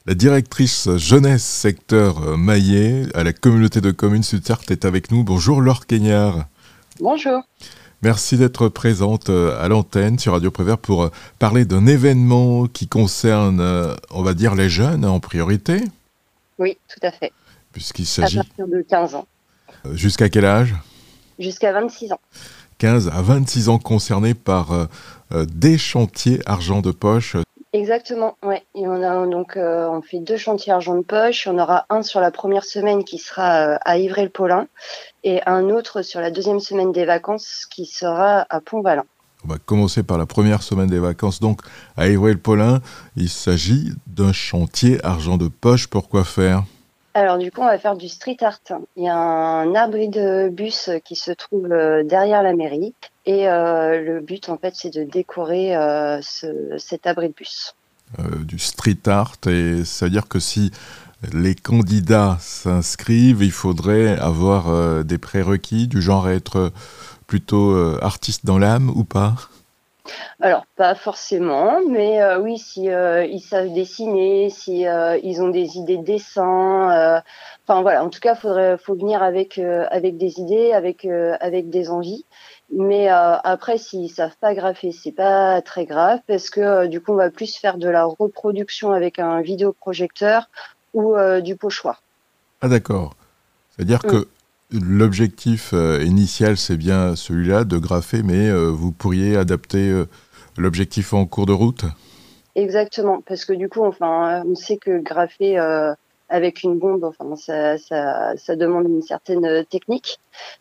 La directrice jeunesse secteur Maillet à la communauté de communes Sud-Sarthe est avec nous. Bonjour Laure Queignard. Bonjour. Merci d'être présente à l'antenne sur Radio Prévert pour parler d'un événement qui concerne, on va dire, les jeunes en priorité. Oui, tout à fait. Puisqu'il À s'agit partir de 15 ans. Jusqu'à quel âge ? Jusqu'à 26 ans. 15 à 26 ans concernés par des chantiers argent de poche. Exactement, ouais. Et on fait 2 chantiers argent de poche. On aura un sur la première semaine qui sera à Ivray-le-Paulin et un autre sur la deuxième semaine des vacances qui sera à Pont-Valin. On va commencer par la première semaine des vacances, donc à Ivray-le-Paulin. Il s'agit d'un chantier argent de poche. Pourquoi faire ? Alors du coup, on va faire du street art. Il y a un abri de bus qui se trouve derrière la mairie et le but en fait c'est de décorer cet abri de bus. Du street art, et c'est-à-dire que si les candidats s'inscrivent, il faudrait avoir des prérequis du genre être plutôt artiste dans l'âme ou pas ? Alors, pas forcément, mais oui, si ils savent dessiner, si ils ont des idées de dessin, enfin voilà. En tout cas, faut venir avec des idées, avec des envies. Mais après, s'ils savent pas graffer, c'est pas très grave parce que du coup, on va plus faire de la reproduction avec un vidéoprojecteur ou du pochoir. Ah d'accord. C'est-à-dire que l'objectif initial, c'est bien celui-là, de graffer, mais vous pourriez adapter l'objectif en cours de route ? Exactement, parce que du coup, enfin, on sait que graffer avec une bombe, enfin, ça demande une certaine technique.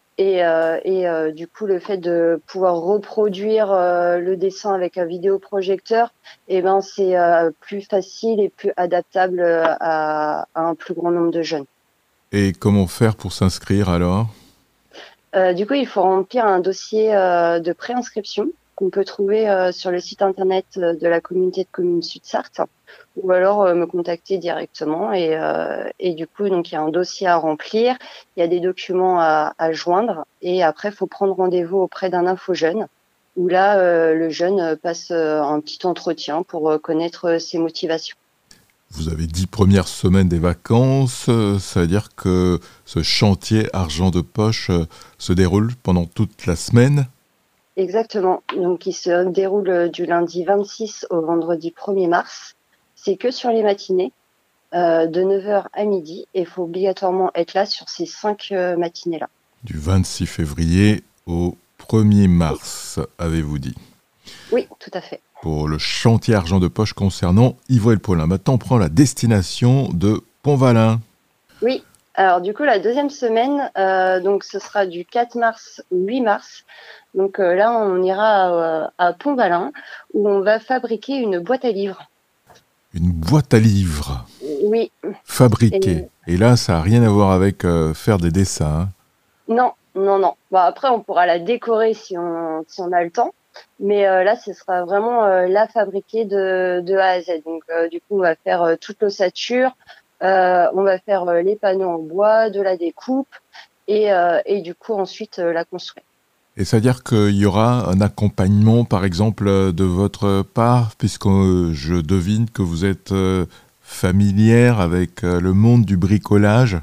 Et du coup, le fait de pouvoir reproduire le dessin avec un vidéoprojecteur, eh ben, c'est plus facile et plus adaptable à un plus grand nombre de jeunes. Et comment faire pour s'inscrire alors ? Du coup, il faut remplir un dossier de préinscription qu'on peut trouver sur le site internet de la communauté de communes Sud-Sarthe, ou alors me contacter directement. Et du coup, donc il y a un dossier à remplir, il y a des documents à joindre, et après, il faut prendre rendez-vous auprès d'un info-jeune, où là, le jeune passe un petit entretien pour connaître ses motivations. Vous avez dit première semaine des vacances, ça veut dire que ce chantier argent de poche se déroule pendant toute la semaine ? Exactement. Donc, il se déroule du lundi 26 au vendredi 1er mars. C'est que sur les matinées, de 9h à midi, et il faut obligatoirement être là sur ces 5 matinées-là. Du 26 février au 1er mars, avez-vous dit ? Oui, tout à fait. Pour le chantier argent de poche concernant Ivray-le-Paulin. Maintenant, on prend la destination de Pont-Valin. Oui. Alors, du coup, la deuxième semaine, donc ce sera du 4 mars au 8 mars. Donc là, on ira à Pont-Valin, où on va fabriquer une boîte à livres. Une boîte à livres Oui. fabriquée. Et là, ça n'a rien à voir avec faire des dessins. Non. Bon, après, on pourra la décorer si on a le temps. Mais là, ce sera vraiment la fabriquée de A à Z. Donc, du coup, on va faire toute l'ossature, on va faire les panneaux en bois, de la découpe, et du coup, ensuite, la construire. Et c'est-à-dire qu'il y aura un accompagnement, par exemple, de votre part, puisque je devine que vous êtes familière avec le monde du bricolage.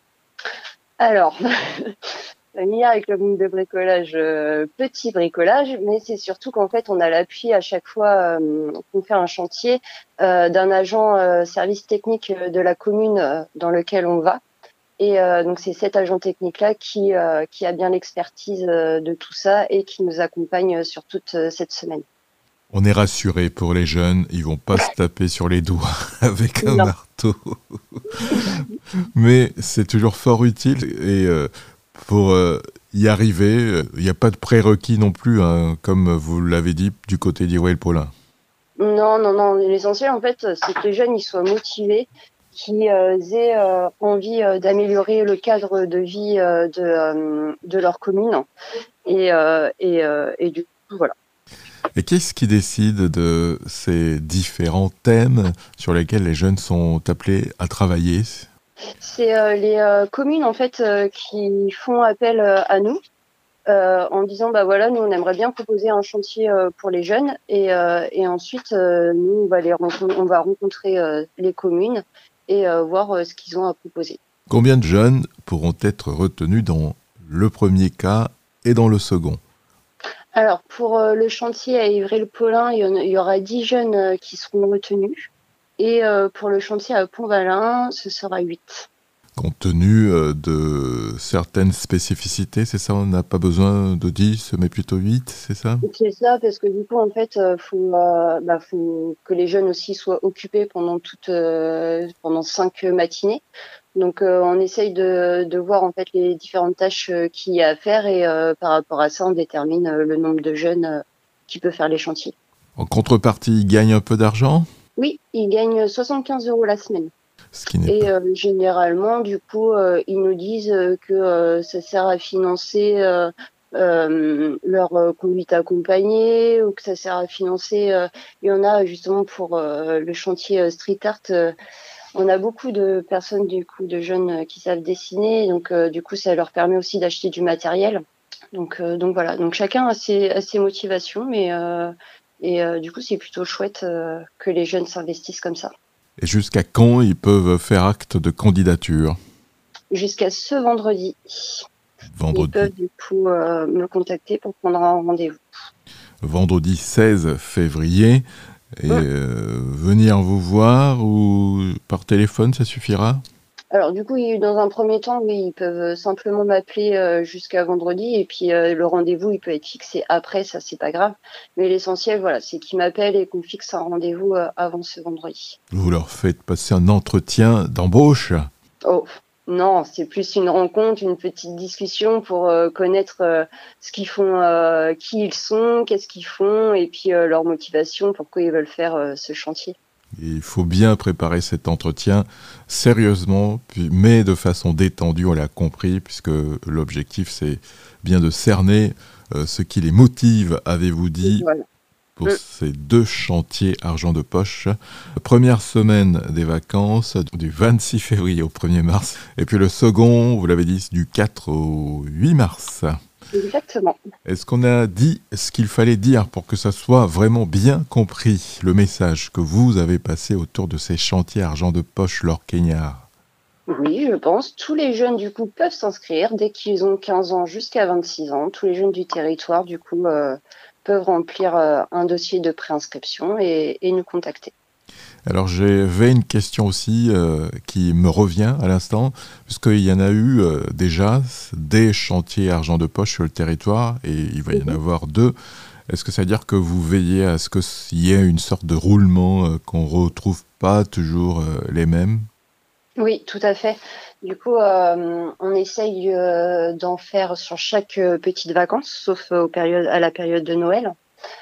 Alors, familière avec le monde de bricolage, petit bricolage, mais c'est surtout qu'en fait, on a l'appui à chaque fois qu'on fait un chantier d'un agent service technique de la commune dans lequel on va. Et donc, c'est cet agent technique-là qui a bien l'expertise de tout ça et qui nous accompagne sur toute cette semaine. On est rassuré pour les jeunes, ils vont pas se taper sur les doigts avec un marteau. Mais c'est toujours fort utile et pour y arriver, il n'y a pas de prérequis non plus, hein, comme vous l'avez dit, du côté d'Ivray-le-Paulin. Non. L'essentiel, en fait, c'est que les jeunes ils soient motivés, qu'ils aient envie d'améliorer le cadre de vie de leur commune. Et du coup, voilà. Et qu'est-ce qui décide de ces différents thèmes sur lesquels les jeunes sont appelés à travailler ? C'est les communes, en fait, qui font appel à nous. en disant bah voilà, nous on aimerait bien proposer un chantier pour les jeunes et ensuite nous on va rencontrer les communes et voir ce qu'ils ont à proposer. Combien de jeunes pourront être retenus dans le premier cas et dans le second? Alors pour le chantier à Ivry-le-Paulin, il y aura 10 jeunes qui seront retenus et pour le chantier à Pont-Valin, ce sera 8. Compte tenu de certaines spécificités, c'est ça? On n'a pas besoin de 10, mais plutôt 8, c'est ça? C'est ça, parce que du coup, en fait, faut que les jeunes aussi soient occupés pendant 5 matinées. Donc, on essaye de voir en fait les différentes tâches qu'il y a à faire et par rapport à ça, on détermine le nombre de jeunes qui peut faire les chantiers. En contrepartie, ils gagnent un peu d'argent? Oui, ils gagnent 75 € la semaine. Ce qui n'est Et pas... généralement, du coup, ils nous disent que ça sert à financer leur conduite accompagnée ou que ça sert à financer. Il y en a justement pour le chantier street art. On a beaucoup de personnes, du coup, de jeunes qui savent dessiner. Donc, du coup, ça leur permet aussi d'acheter du matériel. Donc voilà. Donc chacun a ses motivations, mais du coup, c'est plutôt chouette que les jeunes s'investissent comme ça. Et jusqu'à quand ils peuvent faire acte de candidature? Jusqu'à ce vendredi. Ils Vendredi. peuvent du coup me contacter pour prendre un rendez-vous. Vendredi 16 février. Et venir vous voir ou par téléphone, ça suffira? Alors du coup, dans un premier temps, oui, ils peuvent simplement m'appeler jusqu'à vendredi et puis le rendez-vous, il peut être fixé après, ça c'est pas grave. Mais l'essentiel, voilà, c'est qu'ils m'appellent et qu'on fixe un rendez-vous avant ce vendredi. Vous leur faites passer un entretien d'embauche? Oh non, c'est plus une rencontre, une petite discussion pour connaître ce qu'ils font, qui ils sont, qu'est-ce qu'ils font et puis leur motivation, pourquoi ils veulent faire ce chantier. Il faut bien préparer cet entretien sérieusement, mais de façon détendue, on l'a compris, puisque l'objectif c'est bien de cerner ce qui les motive, avez-vous dit, Voilà. pour ces 2 chantiers argent de poche. Première semaine des vacances, du 26 février au 1er mars, et puis le second, vous l'avez dit, du 4 au 8 mars. Exactement. Est-ce qu'on a dit ce qu'il fallait dire pour que ça soit vraiment bien compris, le message que vous avez passé autour de ces chantiers argent de poche Laure Queignard? Oui, je pense. Tous les jeunes, du coup, peuvent s'inscrire dès qu'ils ont 15 ans jusqu'à 26 ans. Tous les jeunes du territoire, du coup, peuvent remplir un dossier de préinscription et nous contacter. Alors j'avais une question aussi qui me revient à l'instant, puisqu'il y en a eu déjà des chantiers argent de poche sur le territoire, et il va y en avoir 2. Est-ce que ça veut dire que vous veillez à ce qu'il y ait une sorte de roulement, qu'on ne retrouve pas toujours les mêmes? Oui, tout à fait. Du coup, on essaye d'en faire sur chaque petite vacances, sauf à la période de Noël.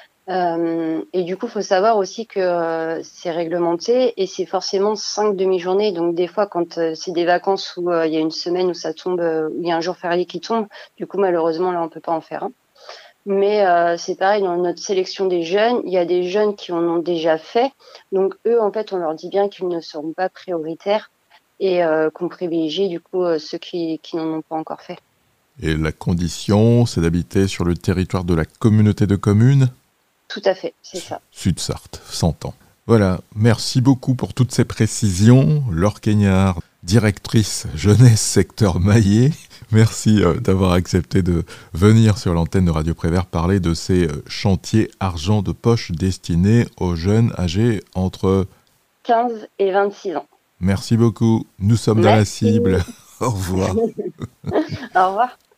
Et du coup, faut savoir aussi que c'est réglementé et c'est forcément 5 demi-journées. Donc des fois, quand c'est des vacances où il y a une semaine où ça tombe, où il y a un jour férié qui tombe, du coup, malheureusement, là, on peut pas en faire un. Mais c'est pareil, dans notre sélection des jeunes, il y a des jeunes qui en ont déjà fait. Donc eux, en fait, on leur dit bien qu'ils ne seront pas prioritaires et qu'on privilégie du coup ceux qui n'en ont pas encore fait. Et la condition, c'est d'habiter sur le territoire de la communauté de communes Tout à fait, c'est ça. Sud-Sarthe, 100 ans. Voilà, merci beaucoup pour toutes ces précisions. Laure Queignard, directrice jeunesse secteur Maillé. Merci d'avoir accepté de venir sur l'antenne de Radio Prévert parler de ces chantiers argent de poche destinés aux jeunes âgés entre 15 et 26 ans. Merci beaucoup. Nous sommes dans la cible. Au revoir. Au revoir.